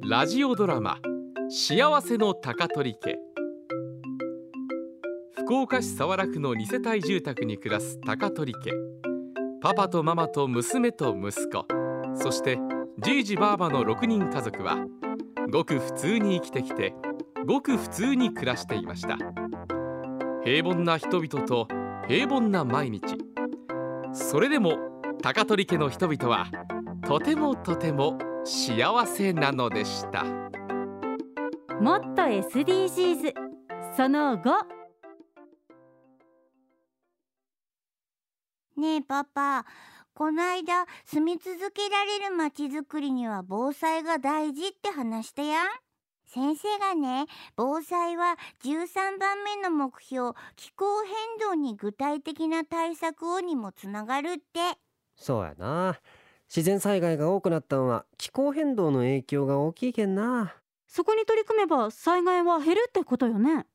ラジオドラマ幸せの高取家。福岡市早良区の2世帯住宅に暮らす高取家。パパとママと娘と息子、そしてじいじばあばの6人家族はごく普通に生きてきて、ごく普通に暮らしていました。平凡な人々と平凡な毎日。それでも高取家の人々はとてもとても幸せなのでした。 もっと SDGs その5。 ねえパパ、こないだ住み続けられるまちづくりには防災が大事って話したやん。先生がね、防災は13番目の目標、気候変動に具体的な対策をにもつながるって。 そうやな。自然災害が多くなったのは気候変動の影響が大きいけんな。 そこに取り組めば災害は減るってことよね。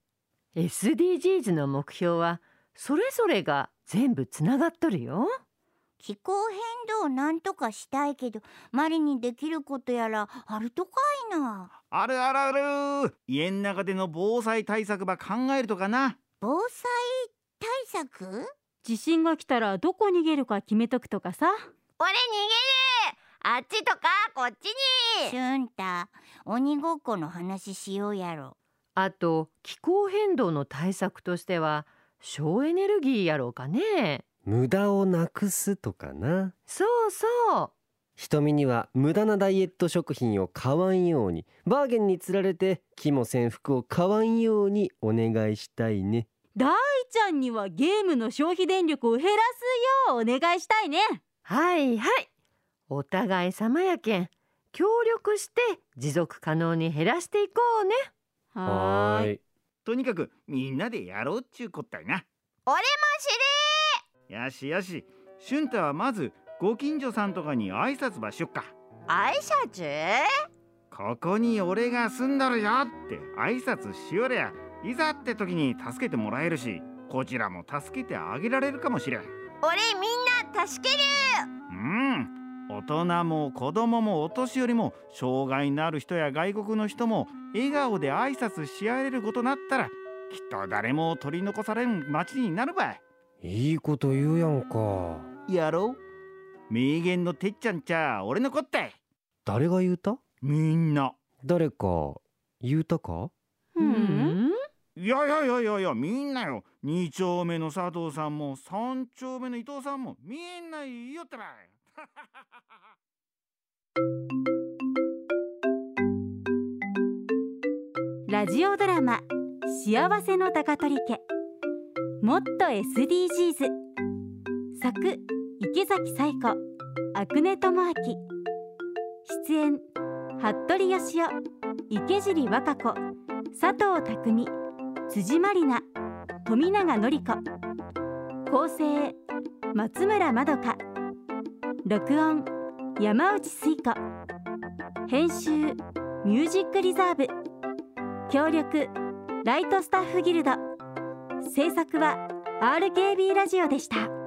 SDGs の目標はそれぞれが全部つながっとるよ。 気候変動をなんとかしたいけど、マリにできることやらあるとかいな。 あるあるある。家の中での防災対策ば考えるとかな。 防災対策？ 地震が来たらどこ逃げるか決めとくとかさ。 俺逃げる。あっちとかこっちに。 しゅんた、鬼ごっこの話しようやろ。 あと気候変動の対策としては省エネルギーやろうかね。 無駄をなくすとかな。 そうそう。 瞳には無駄なダイエット食品を買わんように、バーゲンにつられて気もせん服を買わんようにお願いしたいね。 大ちゃんにはゲームの消費電力を減らすようお願いしたいね。 はいはい、お互い様やけん協力して持続可能に減らしていこうね。 はーい。 とにかくみんなでやろうっちゅうこったいな。 俺も知よしよし、しゅんたはまずご近所さんとかに挨拶ばしよっか。 挨拶？ ここに俺が住んどるよって挨拶しよりゃ、いざって時に助けてもらえるし、こちらも助けてあげられるかもしれん。 俺みんな助ける。 大人も子供もお年寄りも障害のある人や外国の人も笑顔で挨拶し合えることになったら、きっと誰も取り残されん街になるばい。 いいこと言うやんか。 やろう。名言のてっちゃんちゃ俺のこったい。 誰が言うた？ みんな。 誰か言うたか？ いやみんなよ。2丁目の佐藤さんも3丁目の伊藤さんもみんな言いよったばい。 ラジオドラマ幸せの高取家。もっと SDGs。 作池崎彩子、阿久根智明。出演服部義雄、池尻和歌子、佐藤匠、辻まりな、富永典子。構成松村まどか。録音山内水子。編集ミュージックリザーブ。協力ライトスタッフギルド。制作は RKB ラジオでした。